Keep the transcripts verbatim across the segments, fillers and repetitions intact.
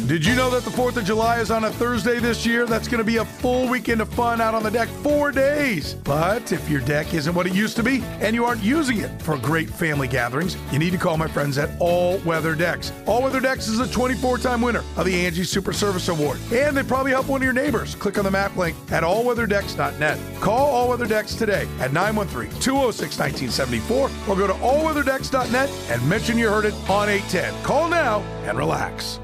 Did you know that the fourth of July is on a Thursday this year? That's going to be a full weekend of fun out on the deck, four days. But if your deck isn't what it used to be and you aren't using it for great family gatherings, you need to call my friends at All Weather Decks. All Weather Decks is a twenty-four time winner of the Angie Super Service Award. And they probably help one of your neighbors. Click on the map link at all weather decks dot net. Call All Weather Decks today at nine one three, two oh six, one nine seven four or go to all weather decks dot net and mention you heard it on eight ten. Call now and relax.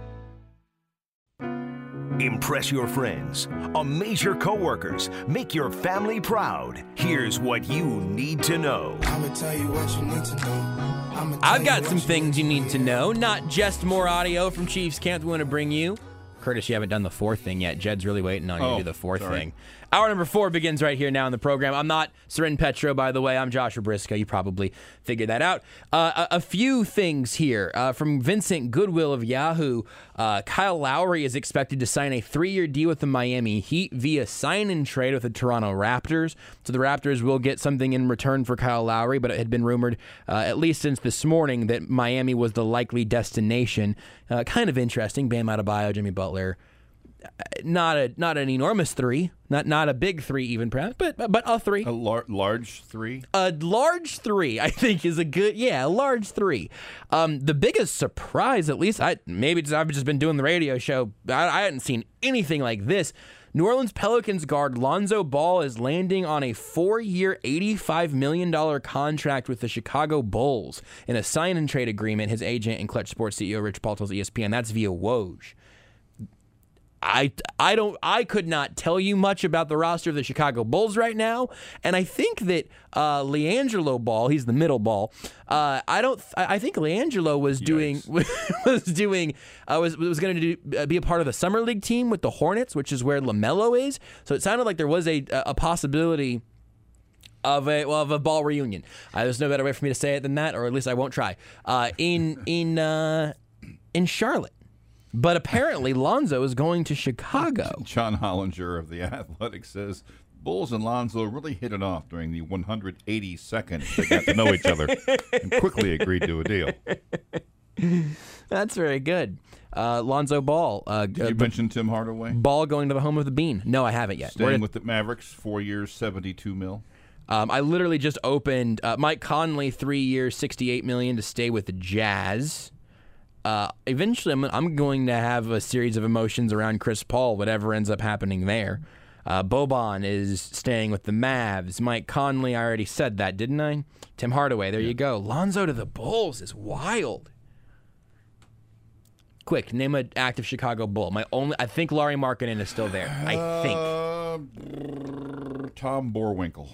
Impress your friends, amaze your coworkers, make your family proud. Here's what you need to know. I'ma tell you what you need to know. I'ma tell I've got you some what things you need to to know, not just more audio from Chiefs Camp we want to bring you. Curtis, you haven't done the fourth thing yet. Jed's really waiting on you Oh, to do the fourth sorry. thing. Hour number four begins right here now in the program. I'm not Seren Petro, by the way. I'm Joshua Briscoe. You probably figured that out. Uh, a, a few things here. Uh, from Vincent Goodwill of Yahoo, uh, Kyle Lowry is expected to sign a three-year deal with the Miami Heat via sign-and trade with the Toronto Raptors. So the Raptors will get something in return for Kyle Lowry, but it had been rumored, uh, at least since this morning, that Miami was the likely destination. Uh, kind of interesting. Bam Adebayo, Jimmy Butler. Not a not an enormous three, not not a big three even perhaps, but but a three, A lar- large three. a large three. I think is a good yeah, a large three. Um, the biggest surprise, at least I maybe it's, I've just been doing the radio show. I, I hadn't seen anything like this. New Orleans Pelicans guard Lonzo Ball is landing on a four-year, eighty-five million dollars contract with the Chicago Bulls in a sign and trade agreement. His agent and Clutch Sports C E O Rich Paul tells E S P N that's via Woj. I, I don't I could not tell you much about the roster of the Chicago Bulls right now, and I think that uh, LiAngelo Ball, he's the middle ball. Uh, I don't I think LiAngelo was doing was doing uh, was was going to do, uh, be a part of the summer league team with the Hornets, which is where LaMelo is. So it sounded like there was a a possibility of a well of a Ball reunion. Uh, there's no better way for me to say it than that, or at least I won't try. Uh, in in uh, in Charlotte. But apparently Lonzo is going to Chicago. John Hollinger of The Athletic says, Bulls and Lonzo really hit it off during the one hundred eighty seconds they got to know each other and quickly agreed to a deal. That's very good. Uh, Lonzo Ball. Uh, Did uh, you mention Tim Hardaway? Ball going to the home of the Bean. No, I haven't yet. Where Staying did- with the Mavericks, four years, seventy-two mil. Um, I literally just opened uh, Mike Conley, three years, sixty-eight million dollars to stay with the Jazz. Uh, eventually, I'm, I'm going to have a series of emotions around Chris Paul, whatever ends up happening there. Uh, Boban is staying with the Mavs. Mike Conley, I already said that, didn't I? Tim Hardaway, there yeah. you go. Lonzo to the Bulls is wild. Quick, name an active Chicago Bull. My only, I think Lauri Markkanen is still there. I think. Uh, Tom Borwinkle.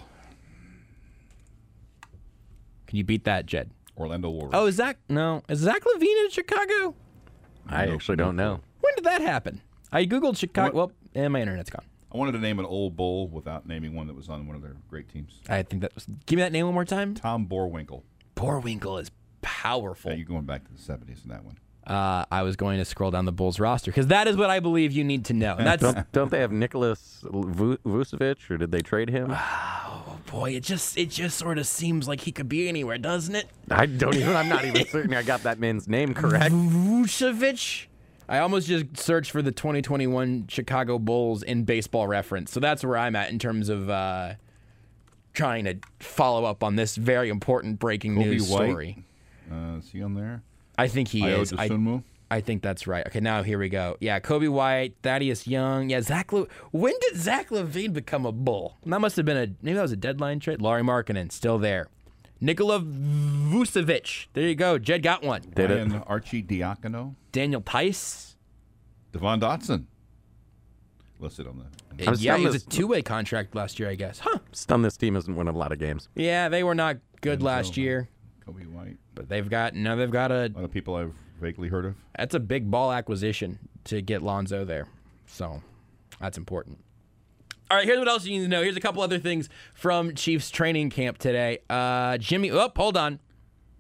Can you beat that, Jed? Orlando Warriors. Oh, is Zach? No, is Zach LaVine in Chicago? I No, actually no don't know. When did that happen? I googled Chicago. What? Well, and my internet's gone. I wanted to name an old Bull without naming one that was on one of their great teams. I think that was. Give me that name one more time. Tom Borwinkle. Borwinkle is powerful. Yeah, you're going back to the seventies in that one. Uh, I was going to scroll down the Bulls roster because that is what I believe you need to know. And that's Don't, don't they have Nicholas Vu- Vucevic, or did they trade him? oh boy, it just it just sort of seems like he could be anywhere, doesn't it? I don't even. I'm not even certain I got that man's name correct. Vucevic. I almost just searched for the twenty twenty-one Chicago Bulls in Baseball Reference, so that's where I'm at in terms of uh, trying to follow up on this very important breaking Kobe news White. story. Uh, is he on there? I think he Ayo is. I, Dosunmu? I think that's right. Okay, now here we go. Yeah, Kobe White, Thaddeus Young. Yeah, Zach. Le- when did Zach LaVine become a Bull? That must have been a maybe that was a deadline trade. Lauri Markkanen still there. Nikola Vucevic. There you go. Jed got one. Did Ryan it? Archie Diacono. Daniel Tice. Devon Dotson. Listed on that. I was yeah, stunned he was a this- two-way contract last year, I guess. Huh. Stunned this team hasn't won a lot of games. Yeah, they were not good Denzel, last year, Kobe White. but they've got now they've got a A lot of people I've vaguely heard of. that's a big ball acquisition to get Lonzo there. So that's important. All right, here's what else you need to know. Here's a couple other things from Chiefs training camp today. Uh, Jimmy, oh, hold on.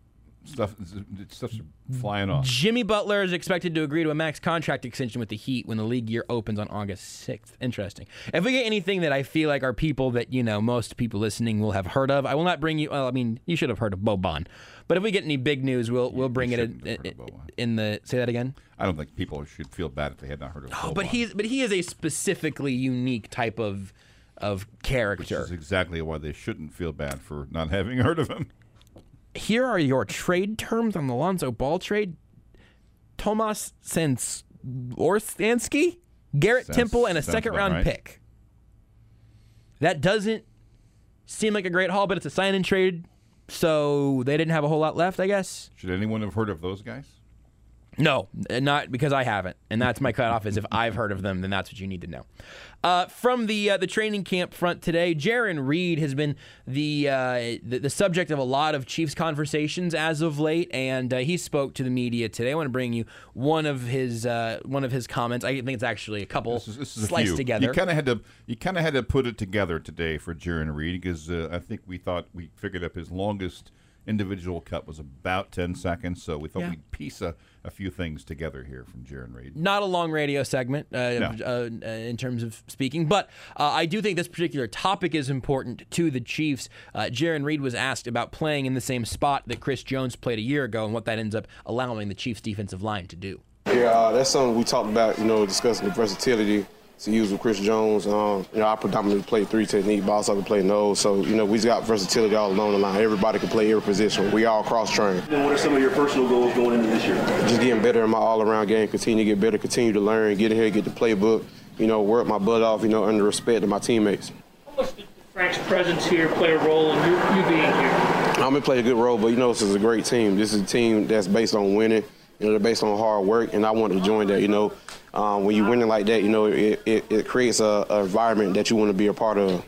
Stuff, stuff's flying off. Jimmy Butler is expected to agree to a max contract extension with the Heat when the league year opens on August sixth. Interesting. If we get anything that I feel like are people that, you know, most people listening will have heard of, I will not bring you, well, I mean, you should have heard of Boban. But if we get any big news, we'll we'll bring it in, in, in the, say that again? I don't think people should feel bad if they had not heard of Oh, Boban. but he's but he is a specifically unique type of of character. Which is exactly why they shouldn't feel bad for not having heard of him. Here are your trade terms on the Lonzo Ball trade. Tomas Orstansky, Garrett Sounds- Temple, and a sounds second about round right. pick. That doesn't seem like a great haul, but it's a sign and trade, so they didn't have a whole lot left, I guess. Should anyone have heard of those guys? No, not because I haven't, and that's my cutoff. Is if I've heard of them, then that's what you need to know. Uh, from the uh, the training camp front today, Jaron Reed has been the, uh, the the subject of a lot of Chiefs conversations as of late, and uh, he spoke to the media today. I want to bring you one of his uh, one of his comments. I think it's actually a couple This is, this is a sliced few. together. You kind of had to you kind of had to put it together today for Jaron Reed because uh, I think we thought we figured up his longest individual cut was about ten seconds, so we thought Yeah. we'd piece a, a few things together here from Jaron Reed. Not a long radio segment uh, No. uh, uh, in terms of speaking, but uh, I do think this particular topic is important to the Chiefs. Uh, Jaron Reed was asked about playing in the same spot that Chris Jones played a year ago and what that ends up allowing the Chiefs' defensive line to do. Yeah, uh, that's something we talked about, you know, discussing the versatility to use with Chris Jones. Um, you know, I predominantly play three technique, but I also can play nose. So, you know, we just got versatility all along the line. Everybody can play every position. We all cross-train. And what are some of your personal goals going into this year? Just getting better in my all-around game, continue to get better, continue to learn, get in here, get the playbook, you know, work my butt off, you know, under respect of my teammates. How much did Frank's presence here play a role in you, you being here? I'm going to play a good role, but, you know, this is a great team. This is a team that's based on winning. You know, they're based on hard work, and I wanted to join that, you know. Um, when you're winning like that, you know, it, it, it creates a, a environment that you want to be a part of.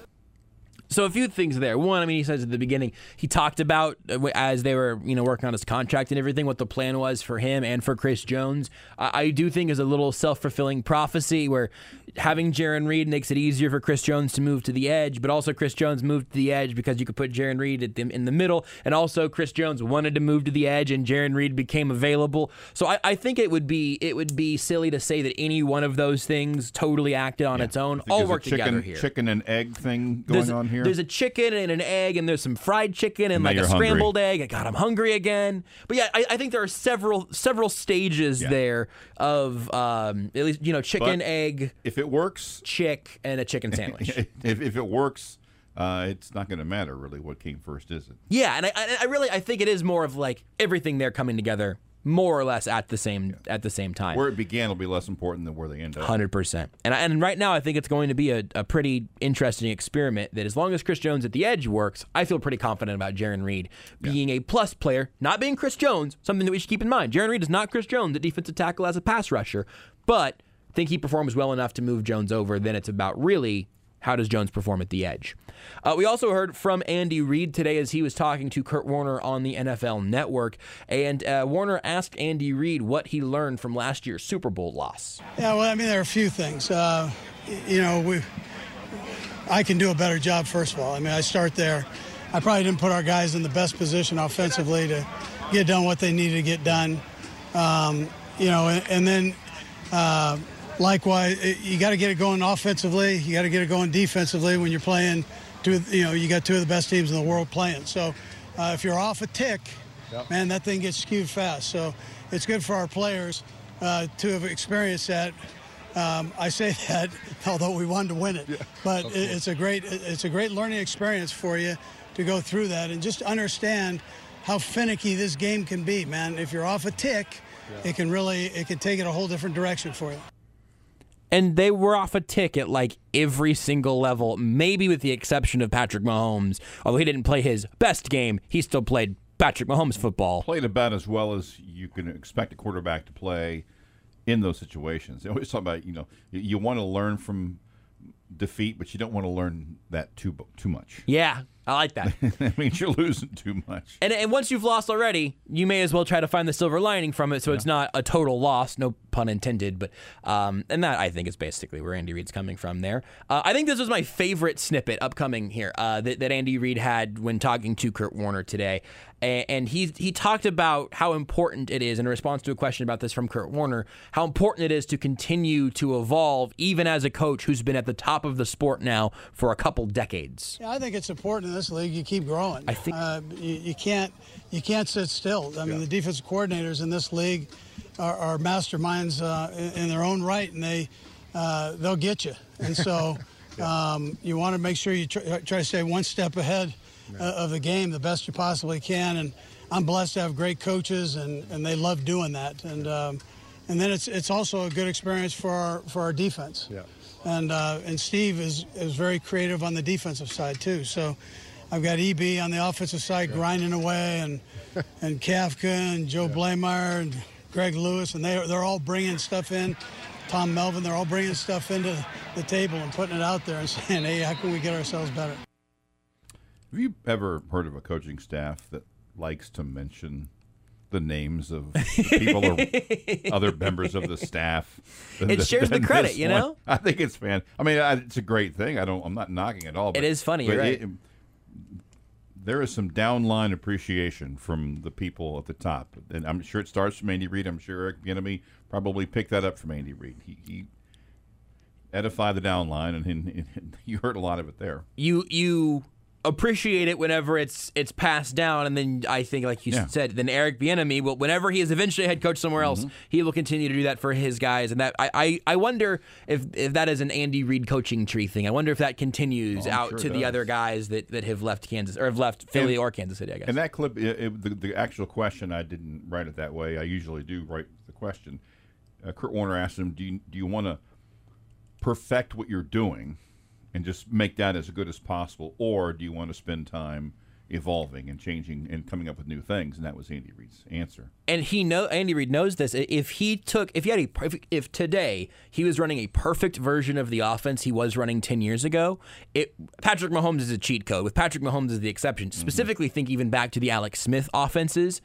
So a few things there. One, I mean, he says at the beginning, he talked about uh, as they were, you know, working on his contract and everything, what the plan was for him and for Chris Jones. I, I do think is a little self-fulfilling prophecy where having Jaron Reed makes it easier for Chris Jones to move to the edge, but also Chris Jones moved to the edge because you could put Jaron Reed at the, in the middle, and also Chris Jones wanted to move to the edge, and Jaron Reed became available. So I, I think it would be it would be silly to say that any one of those things totally acted on Yeah. its own. I think All there's a work chicken, together here. Chicken and egg thing going There's, on here. there's a chicken and an egg, and there's some fried chicken and, And like now a you're hungry. scrambled egg. God, I'm hungry again. But yeah, I, I think there are several several stages Yeah. there of um, at least you know chicken, But egg, if it works, chick, and a chicken sandwich. if, if it works, uh, it's not going to matter really what came first, is it? Yeah, and I, I I really I think it is more of like everything there coming together more or less at the same at the same time. Where it began will be less important than where they end up. Hundred percent, and I- and right now I think it's going to be a, a pretty interesting experiment. That as long as Chris Jones at the edge works, I feel pretty confident about Jaron Reed being a plus player, not being Chris Jones. Something that we should keep in mind. Jaron Reed is not Chris Jones, the defensive tackle as a pass rusher, but I think he performs well enough to move Jones over. Then it's about really how does Jones perform at the edge. Uh, we also heard from Andy Reid today as he was talking to Kurt Warner on the N F L Network. And uh, Warner asked Andy Reid what he learned from last year's Super Bowl loss. Yeah, well, I mean, there are a few things. Uh, you know, we, I can do a better job, first of all. I mean, I start there. I probably didn't put our guys in the best position offensively to get done what they needed to get done. Um, you know, and, and then uh, likewise, you got to get it going offensively. You got to get it going defensively when you're playing. Two, you know, you got two of the best teams in the world playing. So uh, if you're off a tick, yep. man, that thing gets skewed fast. So it's good for our players uh, to have experienced that. Um, I say that although we wanted to win it, yeah, but it, it's a great it's a great learning experience for you to go through that and just understand how finicky this game can be, man. If you're off a tick, yeah. it can really it can take it a whole different direction for you. And they were off a tick at like every single level, maybe with the exception of Patrick Mahomes. Although he didn't play his best game, he still played Patrick Mahomes football. Played about as well as you can expect a quarterback to play in those situations. They always talk about, you know, you, you want to learn from defeat, but you don't want to learn that too too much. Yeah, I like that. That means you're losing too much. And and once you've lost already, you may as well try to find the silver lining from it, so yeah. it's not a total loss. No pun intended. But um, and that I think is basically where Andy Reid's coming from there. Uh, I think this was my favorite snippet upcoming here uh, that, that Andy Reid had when talking to Kurt Warner today. And he he talked about how important it is, in response to a question about this from Kurt Warner, how important it is to continue to evolve, even as a coach who's been at the top of the sport now for a couple decades. Yeah, I think it's important in this league. You keep growing. I think uh, you, you can't you can't sit still. I mean, yeah. the defensive coordinators in this league are, are masterminds uh, in, in their own right, and they uh, they'll get you. And so yeah. um, you want to make sure you try, try to stay one step ahead Uh, of the game the best you possibly can, and I'm blessed to have great coaches, and, and they love doing that. And um, and then it's it's also a good experience for our for our defense. Yeah. And uh, and Steve is is very creative on the defensive side too. So I've got E B on the offensive side yeah. grinding away, and and Kafka and Joe yeah. Blameyer and Greg Lewis, and they they're all bringing stuff in. Tom Melvin, they're all bringing stuff into the table and putting it out there and saying, hey, how can we get ourselves better? Have you ever heard of a coaching staff that likes to mention the names of the people or other members of the staff? It shares the credit, you know? I think it's fan. I mean, it's a great thing. I don't. I'm not knocking it all. But, it is funny, you're right. It, there is some downline appreciation from the people at the top, and I'm sure it starts from Andy Reid. I'm sure Eric Bieniemy probably picked that up from Andy Reid. He, he edified the downline, and, and, and you heard a lot of it there. You you. appreciate it whenever it's it's passed down, and then I think, like you yeah. said, then Eric Bieniemy will, whenever he is eventually head coach somewhere else, mm-hmm. he will continue to do that for his guys. And that I, I, I wonder if, if that is an Andy Reid coaching tree thing. I wonder if that continues oh, out sure to the other guys that, that have left Kansas or have left Philly and, or Kansas City, I guess. And that clip, it, it, the, the actual question, I didn't write it that way. I usually do write the question. Uh, Kurt Warner asked him, "Do you do you want to perfect what you're doing and just make that as good as possible, or do you want to spend time evolving and changing and coming up with new things?" And that was Andy Reid's answer. And he know Andy Reid knows this. If he took, if he had a, if, if today he was running a perfect version of the offense he was running ten years ago, it Patrick Mahomes is a cheat code. With Patrick Mahomes as the exception, specifically mm-hmm. think even back to the Alex Smith offenses,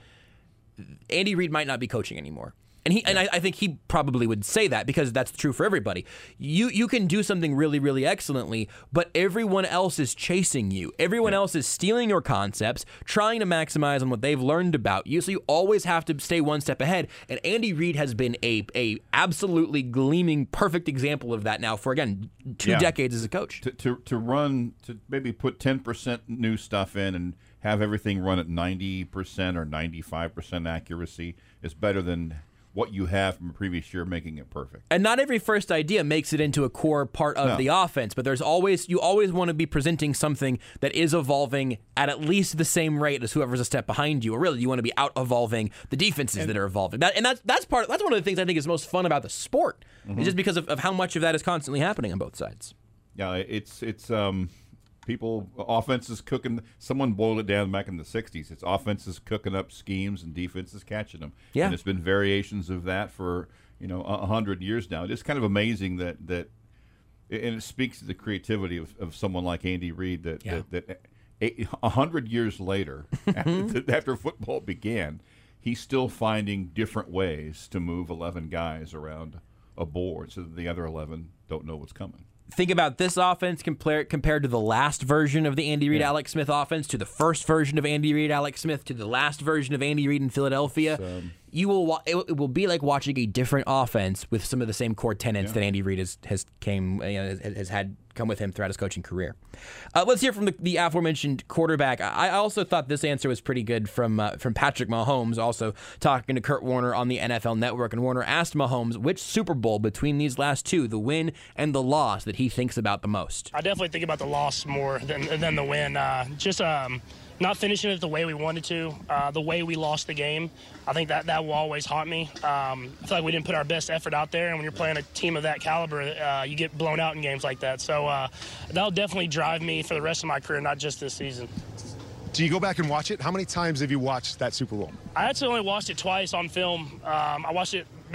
Andy Reid might not be coaching anymore. And he and I, I think he probably would say that because that's true for everybody. You you can do something really, really excellently, but everyone else is chasing you. Everyone yeah. else is stealing your concepts, trying to maximize on what they've learned about you. So you always have to stay one step ahead. And Andy Reid has been a a absolutely gleaming, perfect example of that now for, again, two yeah. decades as a coach. To, to to run, to maybe put ten percent new stuff in and have everything run at ninety percent or ninety-five percent accuracy is better than what you have from a previous year, making it perfect. And not every first idea makes it into a core part of no. the offense, but there's always you always want to be presenting something that is evolving at at least the same rate as whoever's a step behind you, or really you want to be out evolving the defenses and, that are evolving. That, and that's that's part that's one of the things I think is most fun about the sport, mm-hmm. is just because of, of how much of that is constantly happening on both sides. Yeah, it's it's um. People, offenses cooking. Someone boiled it down back in the sixties. It's offenses cooking up schemes and defenses catching them. Yeah. And it's been variations of that for, you know, a hundred years now. It is kind of amazing that that, and it speaks to the creativity of, of someone like Andy Reid that yeah. that, that a hundred years later, after, after football began, he's still finding different ways to move eleven guys around a board so that the other eleven don't know what's coming. Think about this offense compared compared to the last version of the Andy Reid, yeah. Alex Smith offense, to the first version of Andy Reid, Alex Smith, to the last version of Andy Reid in Philadelphia. So, you will it will be like watching a different offense with some of the same core tenets yeah. that Andy Reid has has came you know, has had come with him throughout his coaching career. Uh, let's hear from the, the aforementioned quarterback. I, I also thought this answer was pretty good from uh, from Patrick Mahomes, also talking to Kurt Warner on the N F L Network. And Warner asked Mahomes which Super Bowl between these last two, the win and the loss, that he thinks about the most. I definitely think about the loss more than than the win. Uh, just um, not finishing it the way we wanted to, uh, the way we lost the game. I think that, that will always haunt me. Um, I feel like we didn't put our best effort out there, and when you're playing a team of that caliber, uh, you get blown out in games like that. So uh, that'll definitely drive me for the rest of my career, not just this season. Do you go back and watch it? How many times have you watched that Super Bowl? I actually only watched it twice on film. Um, I watched it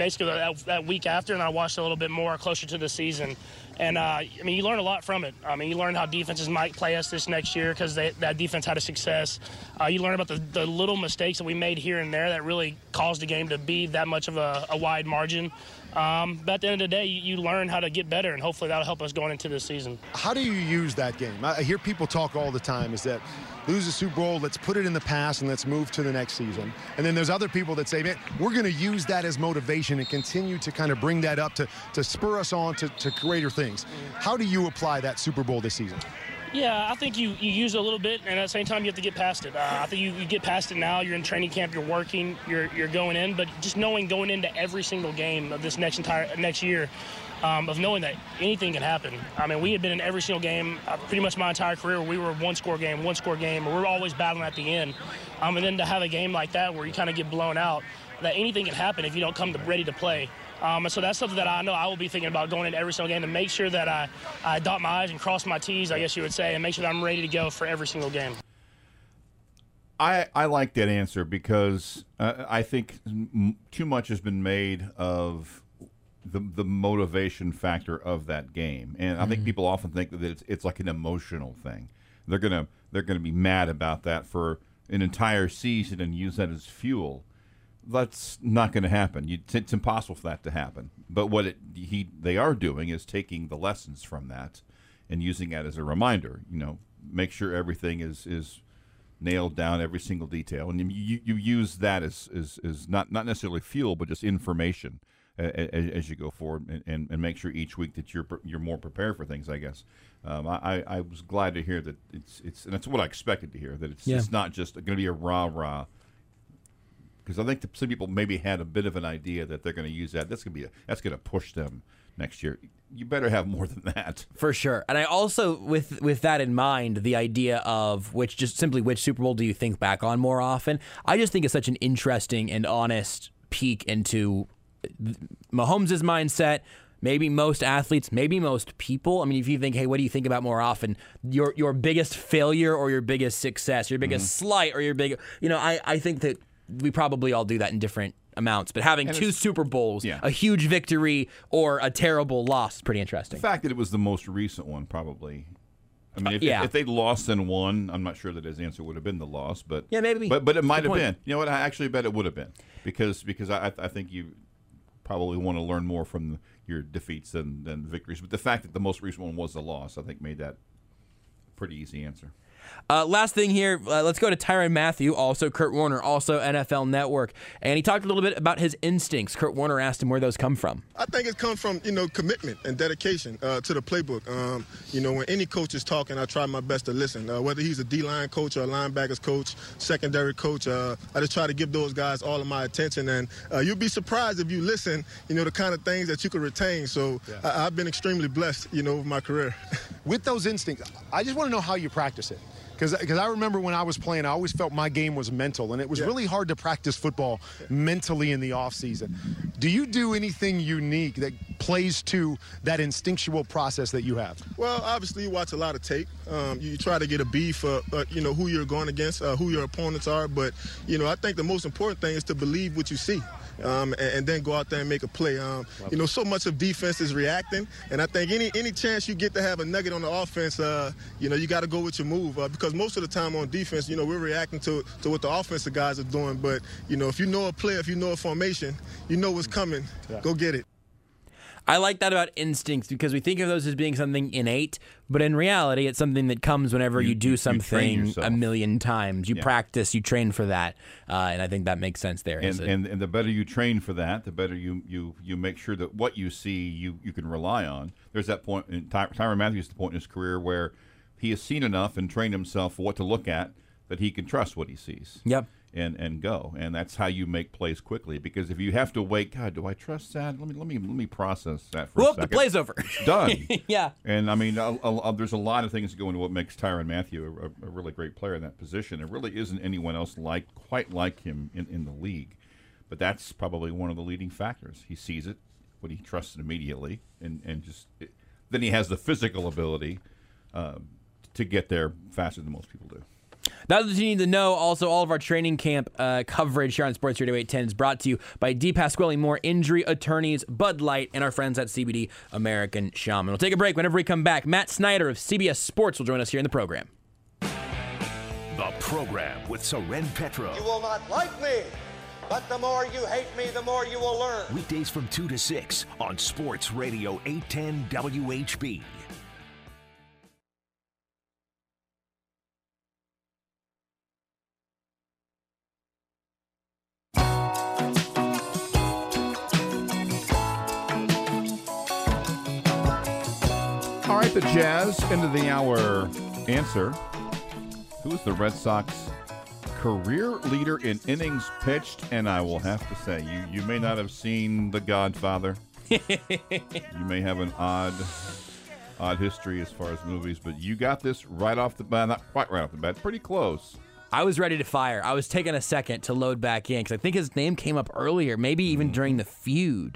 basically that, that week after, and I watched a little bit more closer to the season. And, uh, I mean, you learn a lot from it. I mean, you learn how defenses might play us this next year because that defense had a success. Uh, you learn about the, the little mistakes that we made here and there that really caused the game to be that much of a, a wide margin. Um, but at the end of the day, you, you learn how to get better, and hopefully that'll help us going into this season. How do you use that game? I hear people talk all the time is that lose the Super Bowl, let's put it in the past and let's move to the next season. And then there's other people that say, man, we're going to use that as motivation and continue to kind of bring that up to, to spur us on to, to greater things. How do you apply that Super Bowl this season? Yeah, I think you, you use it a little bit, and at the same time, you have to get past it. Uh, I think you, you get past it now. You're in training camp. You're working. You're you're going in, but just knowing going into every single game of this next entire next year, um, of knowing that anything can happen. I mean, we had been in every single game, uh, pretty much my entire career. We were one score game, one score game, or we're always battling at the end. Um, and then to have a game like that where you kind of get blown out, that anything can happen if you don't come to, ready to play. Um, and so that's something that I know I will be thinking about going into every single game to make sure that I, I dot my I's and cross my T's, I guess you would say, and make sure that I'm ready to go for every single game. I, I like that answer because uh, I think m- too much has been made of the the motivation factor of that game, and I mm-hmm. think people often think that it's it's like an emotional thing. They're gonna they're gonna be mad about that for an entire season and use that as fuel. That's not going to happen. You, it's impossible for that to happen. But what it, he they are doing is taking the lessons from that and using that as a reminder. You know, make sure everything is is nailed down, every single detail, and you you use that as as, as not not necessarily fuel, but just information as, as you go forward, and, and, and make sure each week that you're you're more prepared for things. I guess um, I I was glad to hear that it's it's and that's what I expected to hear, that it's yeah. it's not just going to be a rah rah. Because I think some people maybe had a bit of an idea that they're going to use that. That's going to be a, that's going to push them next year. You better have more than that. For sure. And I also, with with that in mind, the idea of which just simply which Super Bowl do you think back on more often? I just think it's such an interesting and honest peek into Mahomes' mindset. Maybe most athletes, maybe most people. I mean, if you think, hey, what do you think about more often? Your your biggest failure or your biggest success, your biggest mm-hmm. slight or your big, you know, I, I think that we probably all do that in different amounts, but having and two Super Bowls, yeah. a huge victory or a terrible loss is pretty interesting. The fact that it was the most recent one, probably. I mean, if, uh, yeah. if they'd lost and won, I'm not sure that his answer would have been the loss, but yeah, maybe. But but it might have been. You know what? I actually bet it would have been because because I I think you probably want to learn more from your defeats than than victories. But the fact that the most recent one was the loss, I think, made that a pretty easy answer. Uh, last thing here, uh, let's go to Tyrann Mathieu, also Kurt Warner, also N F L Network. And he talked a little bit about his instincts. Kurt Warner asked him where those come from. I think it comes from, you know, commitment and dedication uh, to the playbook. Um, you know, when any coach is talking, I try my best to listen. Uh, whether he's a D-line coach or a linebackers coach, secondary coach, uh, I just try to give those guys all of my attention. And uh, you'll be surprised if you listen, you know, the kind of things that you could retain. So yeah. I- I've been extremely blessed, you know, with my career. With those instincts, I just want to know how you practice it. Because I remember when I was playing, I always felt my game was mental, and it was yeah. really hard to practice football mentally in the offseason. Do you do anything unique that plays to that instinctual process that you have? Well, obviously, you watch a lot of tape. Um, you try to get a beat for, uh, you know, who you're going against, uh, who your opponents are. But, you know, I think the most important thing is to believe what you see. Um, and, and then go out there and make a play. Um, you know, so much of defense is reacting, and I think any any chance you get to have a nugget on the offense, uh, you know, you got to go with your move uh, because most of the time on defense, you know, we're reacting to to what the offensive guys are doing. But you know, if you know a play, if you know a formation, you know what's coming. Yeah. Go get it. I like that about instincts because we think of those as being something innate, but in reality, it's something that comes whenever you, you do something you a million times. You yeah. practice, you train for that, uh, and I think that makes sense there. And, and and the better you train for that, the better you you, you make sure that what you see you, you can rely on. There's that point in Ty- Tyrann Mathieu is the point in his career where he has seen enough and trained himself for what to look at that he can trust what he sees. Yep. And, and go, and that's how you make plays quickly. Because if you have to wait, God, do I trust that? Let me let me let me process that for Whoop, a second. The play's over. It's done. Yeah. And I mean, I'll, I'll, there's a lot of things that go into what makes Tyrann Mathieu a, a really great player in that position. There really isn't anyone else like quite like him in, in the league, but that's probably one of the leading factors. He sees it, but he trusts it immediately, and and just it, then he has the physical ability uh, to get there faster than most people do. That's what you need to know. Also, all of our training camp uh, coverage here on Sports Radio eight ten is brought to you by D. Pasquale Moore Injury Attorneys, Bud Light, and our friends at C B D American Shaman. We'll take a break. Whenever we come back, Matt Snyder of C B S Sports will join us here in the program. The program with Soren Petro. You will not like me, but the more you hate me, the more you will learn. Weekdays from two to six on Sports Radio eight ten W H B. All right, the Jazz, end of the hour answer. Who is the Red Sox career leader in innings pitched? And I will have to say, you, you may not have seen The Godfather. You may have an odd odd history as far as movies, but you got this right off the bat. Not quite right off the bat, pretty close. I was ready to fire. I was taking a second to load back in because I think his name came up earlier, maybe even mm. during the feud.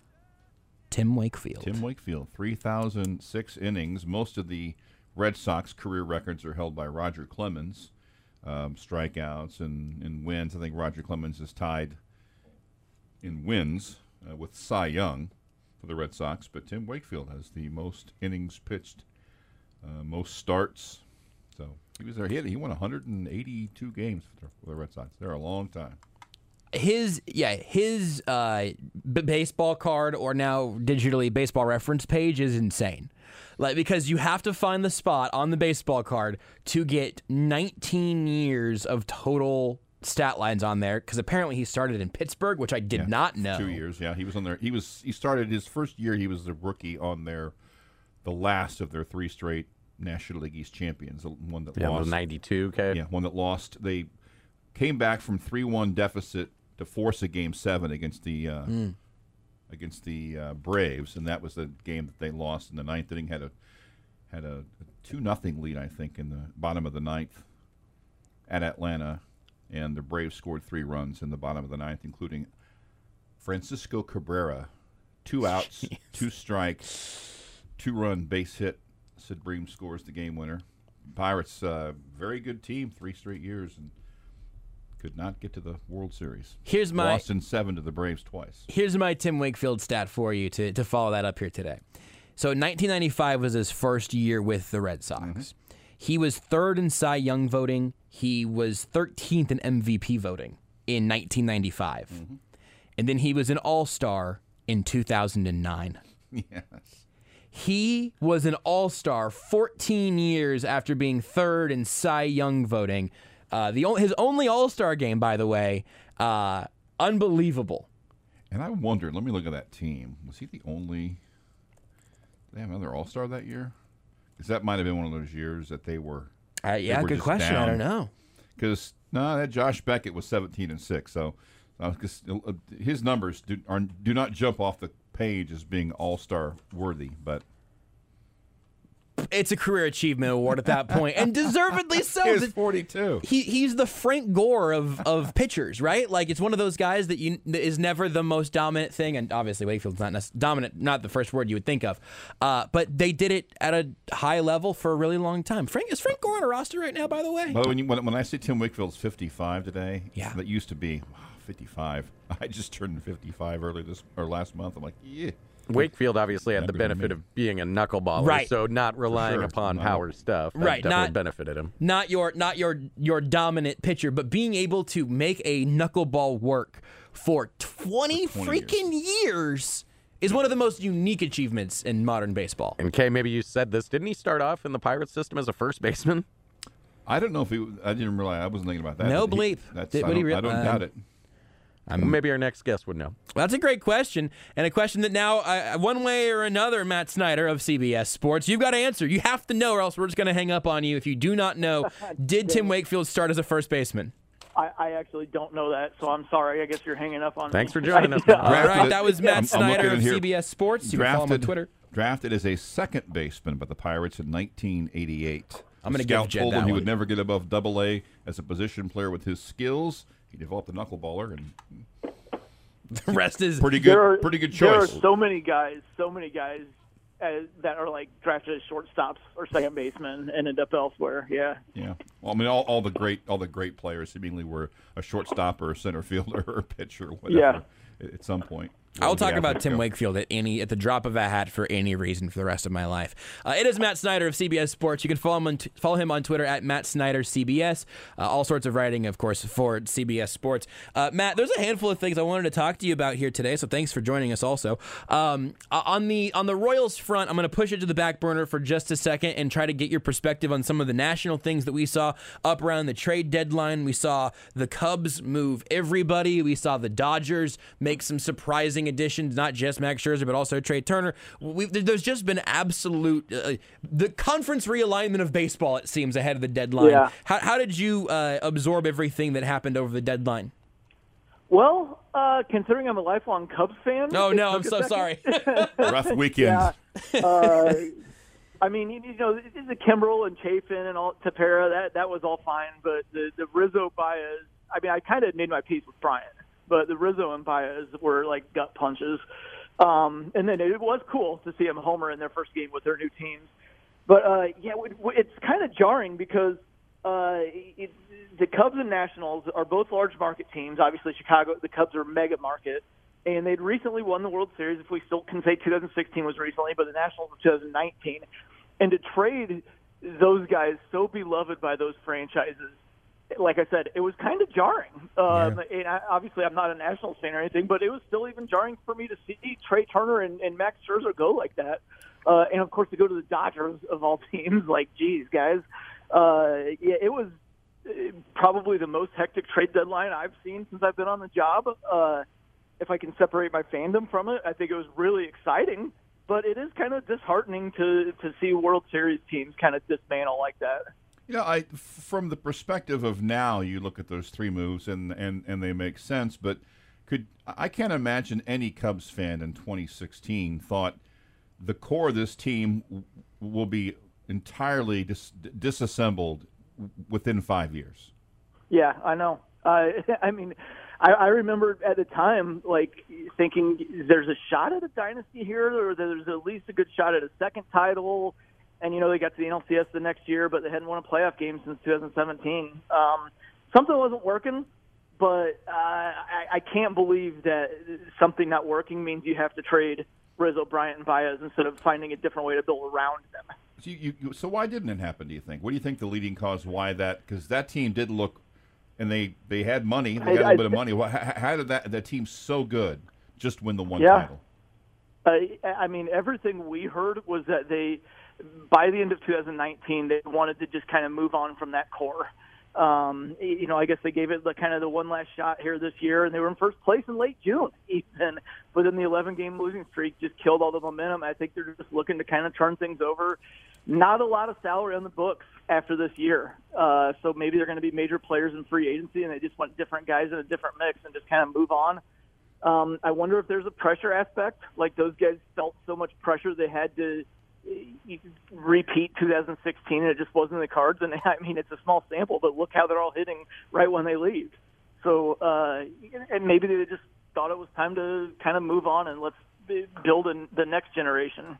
Tim Wakefield. Tim Wakefield, three thousand six innings. Most of the Red Sox career records are held by Roger Clemens. Um, strikeouts and, and wins. I think Roger Clemens is tied in wins uh, with Cy Young for the Red Sox, but Tim Wakefield has the most innings pitched, uh, most starts. So he was there. He, had, he won one hundred eighty-two games for the, for the Red Sox. They're a long time. His yeah his uh, b- baseball card, or now digitally Baseball Reference page, is insane. Like, because you have to find the spot on the baseball card to get nineteen years of total stat lines on there. Because apparently he started in Pittsburgh, which I did yeah, not know. Two years, yeah. He was on there. He was he started his first year. He was the rookie on their the last of their three straight National League East champions. The one that yeah, lost ninety-two. Okay, yeah, one that lost. They came back from three one deficit to force a game seven against the uh, mm. against the uh, Braves, and that was the game that they lost in the ninth inning. Had a had a, a two nothing lead, I think, in the bottom of the ninth at Atlanta, and the Braves scored three runs in the bottom of the ninth, including Francisco Cabrera, two outs, Jeez. two strikes, two run base hit. Sid Bream scores the game winner. Pirates, uh, very good team, three straight years, and could not get to the World Series. Here's my lost in seven to the Braves twice. Here's my Tim Wakefield stat for you to, to follow that up here today. So nineteen ninety-five was his first year with the Red Sox. Mm-hmm. He was third in Cy Young voting. He was thirteenth in M V P voting in nineteen ninety-five. Mm-hmm. And then he was an All-Star in two thousand nine. Yes. He was an All-Star fourteen years after being third in Cy Young voting. Uh, the his only All-Star game, by the way, uh, unbelievable. And I wondered, let me look at that team. Was he the only? Did they have another All-Star that year? Because that might have been one of those years that they were. Uh, yeah, they were good question. Down. I don't know. Because no, that Josh Beckett was seventeen and six. So, uh, his numbers do are, do not jump off the page as being All-Star worthy, but. It's a career achievement award at that point, and deservedly so. He's forty-two. He he's the Frank Gore of, of pitchers, right? Like, it's one of those guys that you that is never the most dominant thing, and obviously Wakefield's not nec- dominant, not the first word you would think of. Uh, but they did it at a high level for a really long time. Frank is Frank Gore on a roster right now, by the way? By the way, when, you, when, when I say Tim Wakefield's fifty-five today, yeah, that used to be wow, fifty-five. I just turned fifty-five early this or last month. I'm like, yeah. Wakefield obviously had the benefit of being a knuckleballer, right. so not relying sure. upon no. power stuff. That right, definitely not, benefited him. Not your, not your, your dominant pitcher, but being able to make a knuckleball work for twenty, for twenty freaking years. years is one of the most unique achievements in modern baseball. And Kay, maybe you said this. Didn't he start off in the Pirates system as a first baseman? I don't know if he. I didn't realize. I wasn't thinking about that. No he, bleep. That's, Did, I, don't, re- I don't um, doubt it. I'm, maybe our next guest would know. That's a great question, and a question that now, uh, one way or another, Matt Snyder of C B S Sports, you've got to answer. You have to know, or else we're just going to hang up on you if you do not know. Did Tim Wakefield start as a first baseman? I, I actually don't know that, so I'm sorry. I guess you're hanging up on Thanks me. for joining us. All right, that was Matt I'm, Snyder I'm of here. C B S Sports. You drafted, can follow him on Twitter. Drafted as a second baseman by the Pirates in nineteen eighty-eight. I'm going to give Jed told that him he one. would never get above Double A as a position player with his skills. He developed a knuckleballer, and the rest is pretty good. There are, pretty good There are choice. so many guys, so many guys uh, that are like drafted as shortstops or second basemen and end up elsewhere. Yeah. Yeah. Well, I mean, all, all the great all the great players seemingly were a shortstop or a center fielder or a pitcher, or whatever. Yeah. At some point. I will talk about Tim go. Wakefield at any at the drop of a hat for any reason for the rest of my life. Uh, it is Matt Snyder of C B S Sports. You can follow him on, t- follow him on Twitter at Matt Snyder C B S. Uh, all sorts of writing, of course, for C B S Sports. Uh, Matt, there's a handful of things I wanted to talk to you about here today, so thanks for joining us also. Um, on the on the Royals front, I'm going to push it to the back burner for just a second and try to get your perspective on some of the national things that we saw up around the trade deadline. We saw the Cubs move everybody. We saw the Dodgers make some surprising additions, not just Max Scherzer, but also Trey Turner. We've, there's just been absolute uh, the conference realignment of baseball, it seems, ahead of the deadline. Yeah. How, how did you uh, absorb everything that happened over the deadline? Well, uh, considering I'm a lifelong Cubs fan. Oh, it no, I'm took a so second. sorry. Rough weekend. Yeah. Uh, I mean, you, you know, the Kimbrel and Chafin and all Tepera, that that was all fine, but the, the Rizzo Baez, I mean, I kind of made my peace with Bryant, but the Rizzo and Baez were like gut punches. Um, and then it was cool to see them homer in their first game with their new teams. But, uh, yeah, it, it's kind of jarring because uh, it, the Cubs and Nationals are both large market teams. Obviously, Chicago, the Cubs are mega market. And they'd recently won the World Series, if we still can say two thousand sixteen was recently, but the Nationals was two thousand nineteen. And to trade those guys so beloved by those franchises, like I said, it was kind of jarring. Um, yeah. And I, obviously, I'm not a Nationals fan or anything, but it was still even jarring for me to see Trey Turner and, and Max Scherzer go like that. Uh, and, of course, to go to the Dodgers, of all teams, like, geez, guys. Uh, yeah, it was probably the most hectic trade deadline I've seen since I've been on the job. Uh, if I can separate my fandom from it, I think it was really exciting. But it is kind of disheartening to, to see World Series teams kind of dismantle like that. You know, I from the perspective of now, you look at those three moves and, and, and they make sense. But could I can't imagine any Cubs fan in twenty sixteen thought the core of this team will be entirely dis, disassembled within five years. Yeah, I know. Uh, I mean, I, I remember at the time, like, thinking there's a shot at a dynasty here, or there's at least a good shot at a second title. And, you know, they got to the N L C S the next year, but they hadn't won a playoff game since two thousand seventeen. Um, something wasn't working, but uh, I, I can't believe that something not working means you have to trade Rizzo, Bryant, and Baez instead of finding a different way to build around them. So, you, you, so why didn't it happen, do you think? What do you think the leading cause why that? Because that team did look, and they, they had money, they got I, a little I, bit of money. How, how did that, that team so good just win the one yeah. title? Uh, I mean, everything we heard was that they – by the end of two thousand nineteen, they wanted to just kind of move on from that core. Um, you know, I guess they gave it the, kind of the one last shot here this year, and they were in first place in late June, even. But then the eleven-game losing streak just killed all the momentum. I think they're just looking to kind of turn things over. Not a lot of salary on the books after this year. Uh, so maybe they're going to be major players in free agency, and they just want different guys in a different mix and just kind of move on. Um, I wonder if there's a pressure aspect. Like those guys felt so much pressure they had to – you repeat two thousand sixteen, and it just wasn't in the cards. And I mean, it's a small sample, but look how they're all hitting right when they leave. So, uh, and maybe they just thought it was time to kind of move on and let's build in the next generation.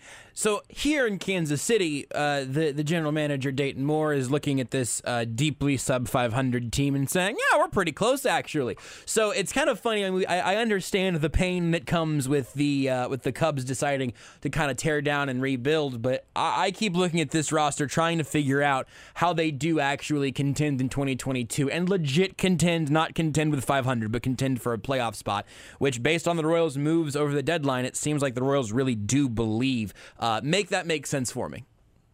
So here in Kansas City, uh, the, the general manager, Dayton Moore, is looking at this uh, deeply sub five hundred team and saying, yeah, we're pretty close, actually. So it's kind of funny. I, mean, I, I understand the pain that comes with the uh, with the Cubs deciding to kind of tear down and rebuild, but I, I keep looking at this roster trying to figure out how they do actually contend in twenty twenty-two and legit contend, not contend with five hundred, but contend for a playoff spot, which based on the Royals' moves over the deadline, it seems like the Royals really do believe. Uh, make that make sense for me.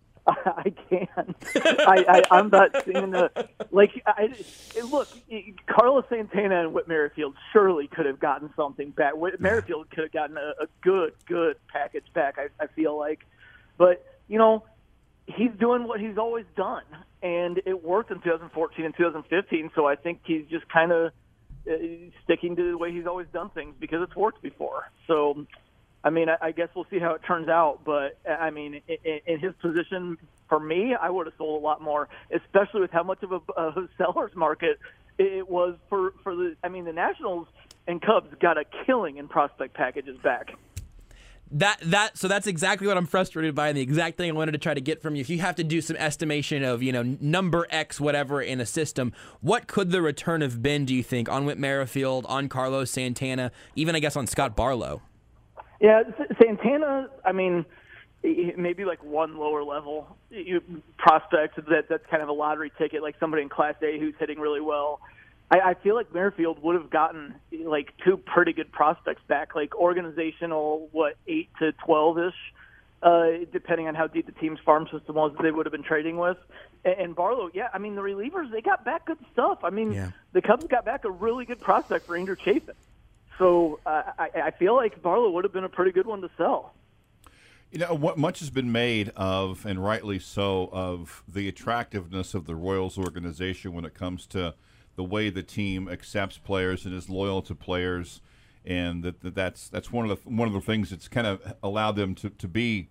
I can. I, I, I'm not seeing the like. I, look, Carlos Santana and Whit Merrifield surely could have gotten something back. Whit Merrifield could have gotten a, a good, good package back. I, I feel like, but you know, he's doing what he's always done, and it worked in two thousand fourteen and two thousand fifteen. So I think he's just kind of uh, sticking to the way he's always done things because it's worked before. So. I mean, I guess we'll see how it turns out. But, I mean, in his position, for me, I would have sold a lot more, especially with how much of a, a seller's market it was for, for the – I mean, the Nationals and Cubs got a killing in prospect packages back. That that so that's exactly what I'm frustrated by, and the exact thing I wanted to try to get from you. If you have to do some estimation of, you know, number X whatever in a system, what could the return have been, do you think, on Whit Merrifield, on Carlos Santana, even I guess on Scott Barlow? Yeah, Santana, I mean, maybe like one lower level you, prospect that that's kind of a lottery ticket, like somebody in Class A who's hitting really well. I, I feel like Merrifield would have gotten like two pretty good prospects back, like organizational, what, eight to twelve-ish, uh, depending on how deep the team's farm system was that they would have been trading with. And, and Barlow, yeah, I mean, the relievers, they got back good stuff. I mean, yeah. the Cubs got back a really good prospect for Andrew Chafin. So uh, I, I feel like Barlow would have been a pretty good one to sell. You know, what much has been made of, and rightly so, of the attractiveness of the Royals organization when it comes to the way the team accepts players and is loyal to players, and that, that that's that's one of the one of the things that's kind of allowed them to, to be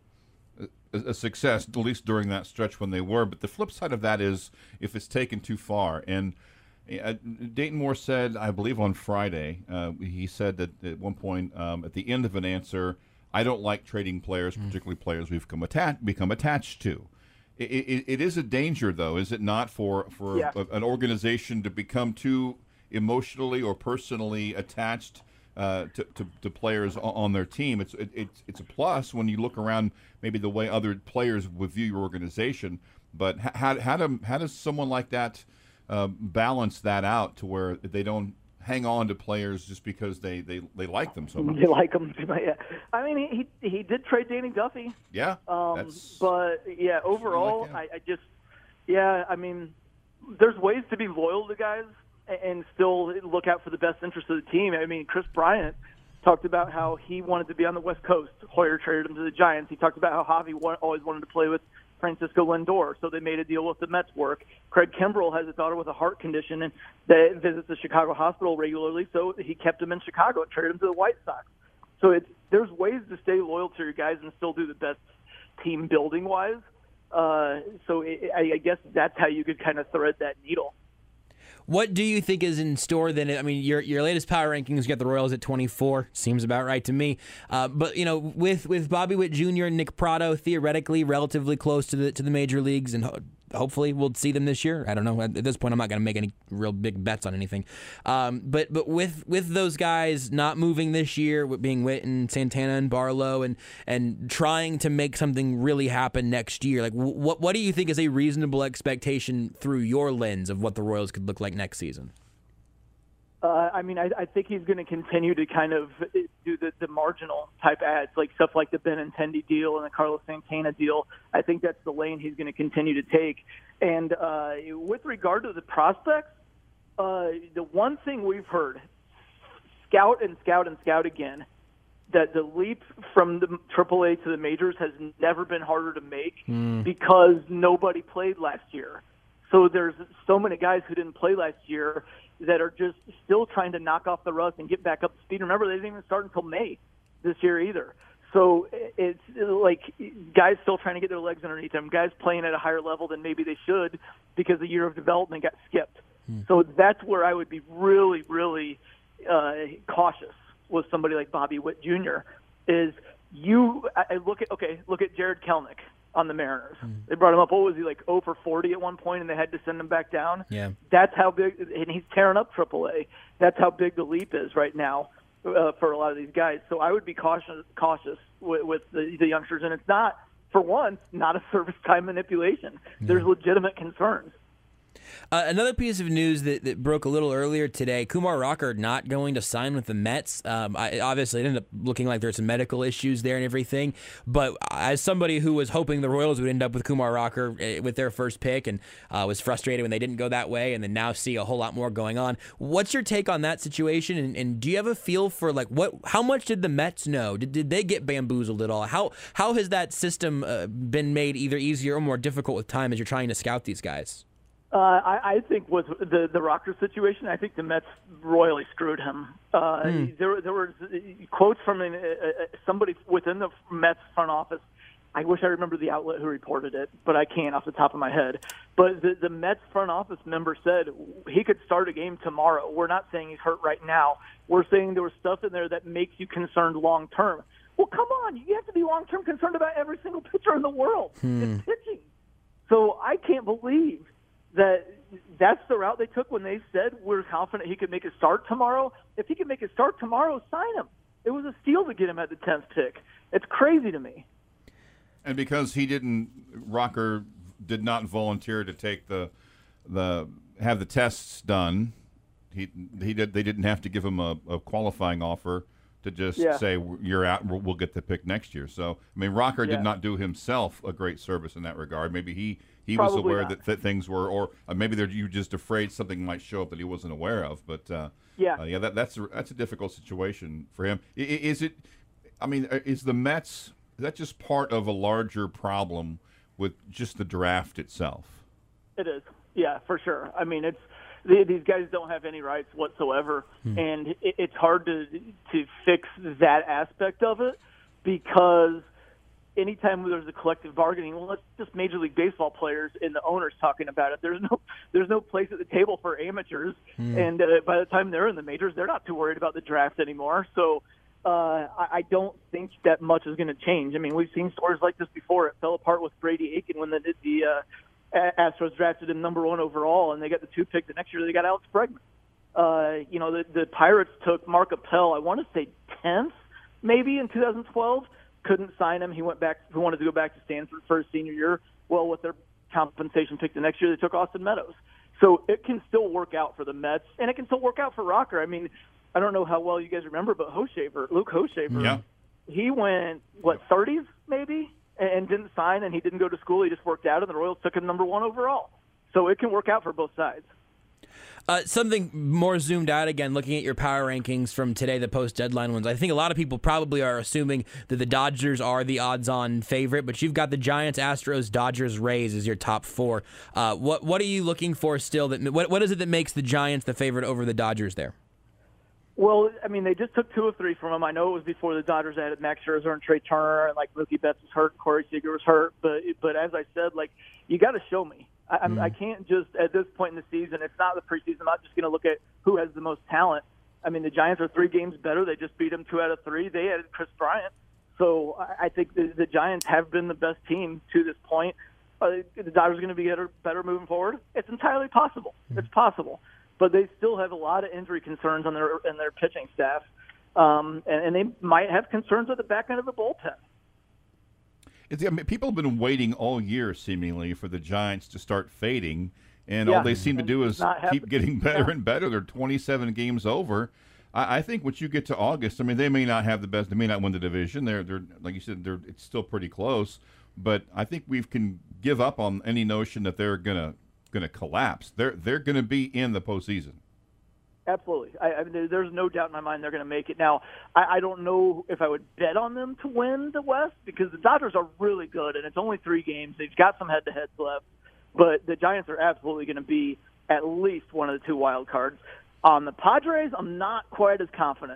a, a success, at least during that stretch when they were. But the flip side of that is if it's taken too far. And uh, Dayton Moore said, I believe on Friday, uh, he said that at one point um, at the end of an answer, I don't like trading players, particularly players we've become, atta- become attached to. It, it, it is a danger, though, is it not, for, for yeah. a, an organization to become too emotionally or personally attached uh, to, to, to players on, on their team? It's it, it's it's a plus when you look around maybe the way other players would view your organization. But how how do, how does someone like that uh, balance that out to where they don't hang on to players just because they, they, they like them so much? They like them. Yeah. I mean, he he did trade Danny Duffy. Yeah. Um, but, yeah, overall, like I, I just, yeah, I mean, there's ways to be loyal to guys and still look out for the best interest of the team. I mean, Chris Bryant talked about how he wanted to be on the West Coast. Hoyer traded him to the Giants. He talked about how Javi wa- always wanted to play with Francisco Lindor, so they made a deal with the Mets work. Craig Kimbrell has a daughter with a heart condition and that visits the Chicago hospital regularly, so he kept him in Chicago and traded him to the White Sox. So it's, there's ways to stay loyal to your guys and still do the best team building wise. Uh, so it, I, I guess that's how you could kind of thread that needle. What do you think is in store then? I mean, your your latest power rankings, you got the Royals at twenty-four. Seems about right to me. Uh, but, you know, with, with Bobby Witt Junior and Nick Pratto theoretically relatively close to the to the major leagues, and ho- hopefully we'll see them this year. I don't know. At this point, I'm not going to make any real big bets on anything. Um, but but with with those guys not moving this year, with being Witt and Santana and Barlow, and and trying to make something really happen next year, like what what do you think is a reasonable expectation through your lens of what the Royals could look like next season? Uh, I mean, I, I think he's going to continue to kind of do the, the marginal type ads, like stuff like the Benintendi deal and the Carlos Santana deal. I think that's the lane he's going to continue to take. And uh, with regard to the prospects, uh, the one thing we've heard, scout and scout and scout again, that the leap from the triple A to the majors has never been harder to make mm. because nobody played last year. So there's so many guys who didn't play last year that are just still trying to knock off the rust and get back up to speed. Remember, they didn't even start until May this year either. So it's like guys still trying to get their legs underneath them, guys playing at a higher level than maybe they should because the year of development got skipped. Hmm. So that's where I would be really, really uh, cautious with somebody like Bobby Witt Junior is you I look at, okay, look at Jared Kelenic on the Mariners. Mm. They brought him up, what was he, like oh for forty at one point, and they had to send him back down? Yeah. That's how big, and he's tearing up triple A. That's how big the leap is right now uh, for a lot of these guys. So I would be cautious cautious with, with the, the youngsters, and it's not, for one, not a service time manipulation. Yeah. There's legitimate concerns. Uh, another piece of news that, that broke a little earlier today, Kumar Rocker not going to sign with the Mets. Um, I, obviously, it ended up looking like there's some medical issues there and everything. But as somebody who was hoping the Royals would end up with Kumar Rocker with their first pick and uh, was frustrated when they didn't go that way and then now see a whole lot more going on, what's your take on that situation? And, and do you have a feel for like what? How much did the Mets know? Did, did they get bamboozled at all? How, how has that system uh, been made either easier or more difficult with time as you're trying to scout these guys? Uh, I, I think with the the Rocker situation, I think the Mets royally screwed him. Uh, mm. There, there were quotes from an, uh, somebody within the Mets front office. I wish I remember the outlet who reported it, but I can't off the top of my head. But the, the Mets front office member said he could start a game tomorrow. We're not saying he's hurt right now. We're saying there was stuff in there that makes you concerned long term. Well, come on. You have to be long-term concerned about every single pitcher in the world. Hmm. It's pitching. So I can't believe that that's the route they took when they said we're confident he could make a start tomorrow. If he could make a start tomorrow, sign him. It was a steal to get him at the tenth pick. It's crazy to me. And because he didn't, Rocker did not volunteer to take the the have the tests done. He he did. They didn't have to give him a, a qualifying offer to just Yeah. say you're out. We'll, we'll get the pick next year. So I mean, Rocker Yeah. did not do himself a great service in that regard. Maybe he, he Probably was aware not. that, that things were, or uh, maybe they're you just afraid something might show up that he wasn't aware of. But uh, Yeah. uh, yeah, that, that's a, that's a difficult situation for him. I, i- is it? I mean, uh, is the Mets? Is that just part of a larger problem with just the draft itself? It is. Yeah, for sure. I mean, it's the, these guys don't have any rights whatsoever, Hmm. and it, it's hard to to fix that aspect of it because anytime there's a collective bargaining, well, it's just Major League Baseball players and the owners talking about it. There's no there's no place at the table for amateurs, Hmm. and uh, by the time they're in the majors, they're not too worried about the draft anymore. So. Uh, I, I don't think that much is going to change. I mean, we've seen stories like this before. It fell apart with Brady Aiken when the, the uh, Astros drafted him number one overall, and they got the two pick. The next year, they got Alex Bregman. Uh, you know, the, the Pirates took Mark Appel, I want to say tenth, maybe in two thousand twelve. Couldn't sign him. He went back. He wanted to go back to Stanford for his senior year. Well, with their compensation pick the next year, they took Austin Meadows. So it can still work out for the Mets, and it can still work out for Rocker. I mean, I don't know how well you guys remember, but Hochevar, Luke Hochevar, Yeah. he went, what, thirties maybe, and didn't sign, and he didn't go to school. He just worked out, and the Royals took him number one overall. So it can work out for both sides. Uh, something more zoomed out again, looking at your power rankings from today, the post-deadline ones. I think a lot of people probably are assuming that the Dodgers are the odds-on favorite, but you've got the Giants, Astros, Dodgers, Rays as your top four. Uh, what what are you looking for still? That what what is it that makes the Giants the favorite over the Dodgers there? Well, I mean, they just took two of three from him. I know it was before the Dodgers added Max Scherzer and Trey Turner, and like Mookie Betts was hurt, Corey Seager was hurt. But but as I said, like you got to show me. I, I'm I can't just at this point in the season. It's not the preseason. I'm not just going to look at who has the most talent. I mean, the Giants are three games better. They just beat them two out of three. They added Chris Bryant, so I, I think the, the Giants have been the best team to this point. Uh, the Dodgers are going to be better, better moving forward. It's entirely possible. It's possible. But they still have a lot of injury concerns on their in their pitching staff, um, and, and they might have concerns at the back end of the bullpen. It's, I mean, people have been waiting all year, seemingly, for the Giants to start fading, and Yeah, all they seem to and do it's is not keep happening. getting better Yeah. and better. They're twenty-seven games over. I, I think once you get to August, I mean, they may not have the best. They may not win the division. They're, they're like you said, they're it's still pretty close. But I think we can give up on any notion that they're gonna gonna collapse. They're they're gonna be in the postseason. Absolutely. I, I mean, there- there's no doubt in my mind they're going to make it. Now, I, I don't know if I would bet on them to win the West because the Dodgers are really good, and it's only three games. They've got some head-to-heads left, but the Giants are absolutely going to be at least one of the two wild cards. On the Padres, I'm not quite as confident.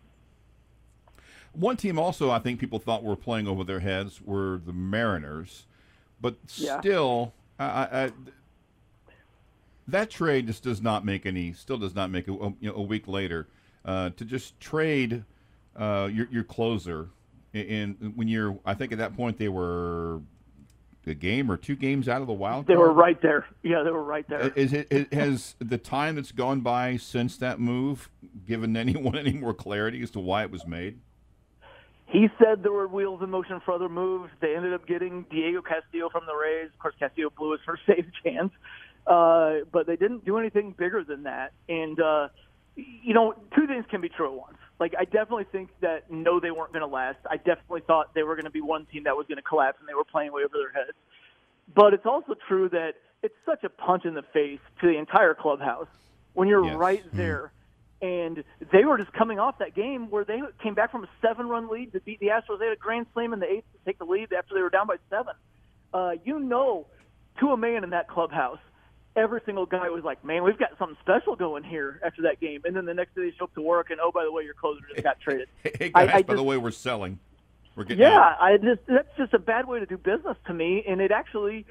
One team also I think people thought were playing over their heads were the Mariners, but Yeah. still, I, I, I, that trade just does not make any. Still does not make a, you know, a week later uh, to just trade uh, your your closer. And when you're, I think at that point they were a game or two games out of the wild They card. were right there. Yeah, they were right there. Is it, it has the time that's gone by since that move given anyone any more clarity as to why it was made? He said there were wheels in motion for other moves. They ended up getting Diego Castillo from the Rays. Of course, Castillo blew his first save chance. Uh, but they didn't do anything bigger than that. And, uh, you know, two things can be true at once. Like, I definitely think that, no, they weren't going to last. I definitely thought they were going to be one team that was going to collapse, and they were playing way over their heads. But it's also true that it's such a punch in the face to the entire clubhouse when you're Yes. right there. And they were just coming off that game where they came back from a seven-run lead to beat the Astros. They had a grand slam in the eighth to take the lead after they were down by seven. Uh, you know, to a man in that clubhouse, every single guy was like, man, we've got something special going here after that game. And then the next day they show up to work, and, oh, by the way, your closer just got traded. Hey I- guys, I by the just- way, we're selling. We're getting Yeah, out. I just that's just a bad way to do business to me, and it actually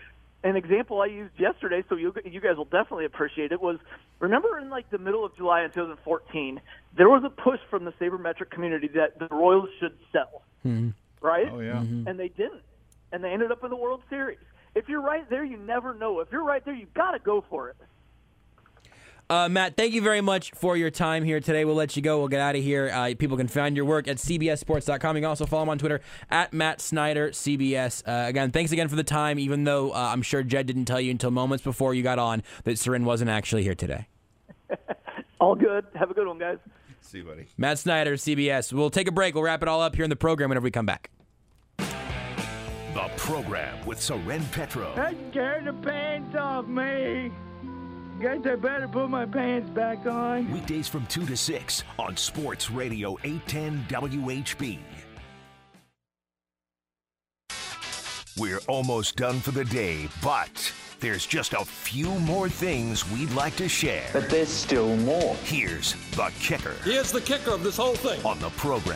an example I used yesterday, so you you guys will definitely appreciate it, was remember in like the middle of July in twenty fourteen, there was a push from the sabermetric community that the Royals should sell, mm-hmm. right? Oh, yeah. Mm-hmm. And they didn't. And they ended up in the World Series. If you're right there, you never know. If you're right there, you got to go for it. Uh, Matt, thank you very much for your time here today. We'll let you go. We'll get out of here. Uh, people can find your work at C B S sports dot com. You can also follow him on Twitter at Matt Snyder, C B S. Uh, again, thanks again for the time, even though uh, I'm sure Jed didn't tell you until moments before you got on that Soren wasn't actually here today. All good. Have a good one, guys. See you, buddy. Matt Snyder, C B S. We'll take a break. We'll wrap it all up here in the program whenever we come back. The program with Soren Petro. That scared the pants off me. Guess I better put my pants back on. Weekdays from two to six on Sports Radio eight ten W H B. We're almost done for the day, but there's just a few more things we'd like to share. But there's still more. Here's the kicker. Here's the kicker of this whole thing. On the program.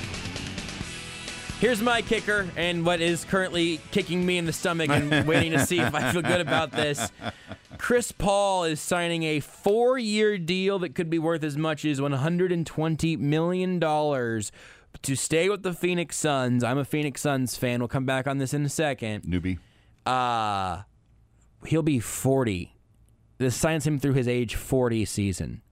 Here's my kicker, and what is currently kicking me in the stomach and waiting to see if I feel good about this. Chris Paul is signing a four-year deal that could be worth as much as one hundred twenty million dollars to stay with the Phoenix Suns. I'm a Phoenix Suns fan. We'll come back on this in a second. Newbie. Uh, he'll be forty. This signs him through his age forty season.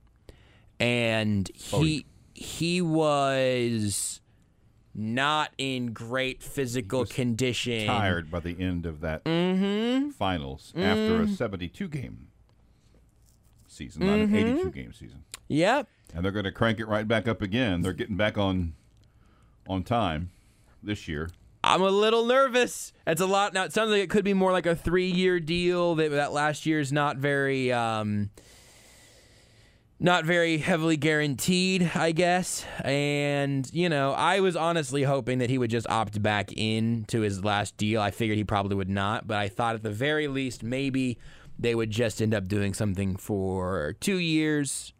And he he was not in great physical condition. Tired by the end of that mm-hmm. finals mm-hmm. after a seventy-two game season, not mm-hmm. an eighty-two game season. Yep. And they're going to crank it right back up again. They're getting back on on time this year. I'm a little nervous. It's a lot. Now, it sounds like it could be more like a three-year deal. That, that last year's not very... Um, Not very heavily guaranteed, I guess. And, you know, I was honestly hoping that he would just opt back in to his last deal. I figured he probably would not, but I thought at the very least maybe they would just end up doing something for two years.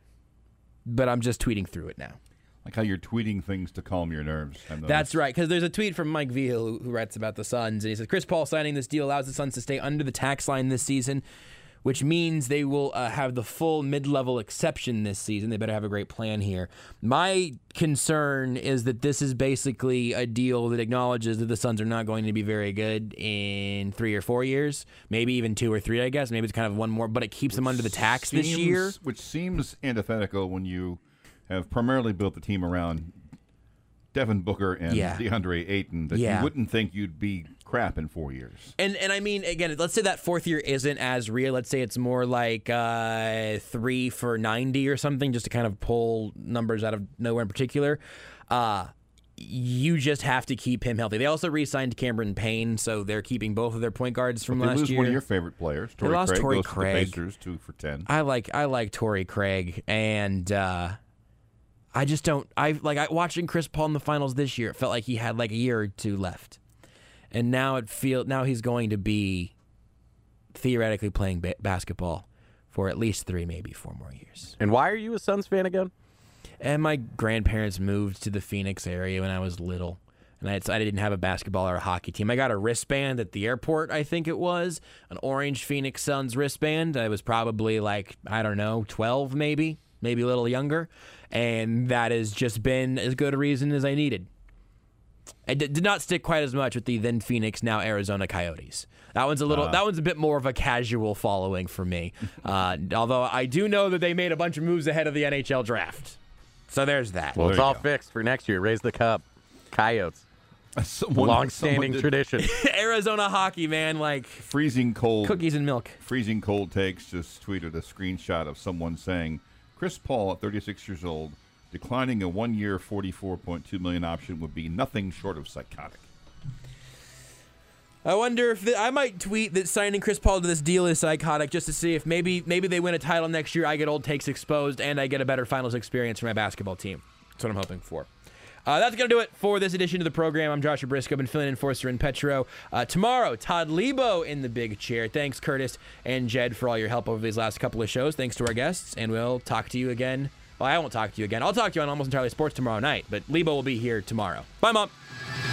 But I'm just tweeting through it now. Like how you're tweeting things to calm your nerves. That's right, because there's a tweet from Mike Vigil who, who writes about the Suns, and he says, Chris Paul signing this deal allows the Suns to stay under the tax line this season, which means they will uh, have the full mid-level exception this season. They better have a great plan here. My concern is that this is basically a deal that acknowledges that the Suns are not going to be very good in three or four years, maybe even two or three, I guess. Maybe it's kind of one more, but it keeps which them under the tax seems, this year. Which seems antithetical when you have primarily built the team around Devin Booker and yeah. DeAndre Ayton, that yeah. you wouldn't think you'd be crap in four years. And and I mean, again, let's say that fourth year isn't as real. Let's say it's more like uh, three for ninety or something, just to kind of pull numbers out of nowhere in particular. Uh, you just have to keep him healthy. They also re-signed Cameron Payne, so they're keeping both of their point guards from but they last lose year. One of your favorite players, Torrey they lost Craig, Torrey goes Craig. To the Pacers, two for ten. I like I like Torrey Craig, and uh, I just don't. I like I, watching Chris Paul in the finals this year. It felt like he had like a year or two left, and now it feel now he's going to be theoretically playing ba- basketball for at least three, maybe four more years. And why are you a Suns fan again? And my grandparents moved to the Phoenix area when I was little. And I, I didn't have a basketball or a hockey team. I got a wristband at the airport, I think it was, an orange Phoenix Suns wristband. I was probably like, I don't know, twelve maybe, maybe a little younger. And that has just been as good a reason as I needed. I did, did not stick quite as much with the then Phoenix, now Arizona Coyotes. That one's a little. Uh, that one's a bit more of a casual following for me. Uh, although I do know that they made a bunch of moves ahead of the N H L draft. So there's that. Well, well it's all go. fixed for next year. Raise the cup. Coyotes. Someone, long-standing someone tradition. Arizona hockey, man, like freezing cold cookies and milk. Freezing cold takes just tweeted a screenshot of someone saying, Chris Paul at thirty-six years old, declining a one-year forty-four point two million dollars option would be nothing short of psychotic. I wonder if the, I might tweet that signing Chris Paul to this deal is psychotic, just to see if maybe maybe they win a title next year, I get old takes exposed, and I get a better finals experience for my basketball team. That's what I'm hoping for. Uh, that's going to do it for this edition of the program. I'm Joshua Briscoe. I've been filling in for Soren Petro. Uh, tomorrow, Todd Lebo in the big chair. Thanks, Curtis and Jed, for all your help over these last couple of shows. Thanks to our guests, and we'll talk to you again. Well, I won't talk to you again. I'll talk to you on Almost Entirely Sports tomorrow night, but Lebo will be here tomorrow. Bye, Mom.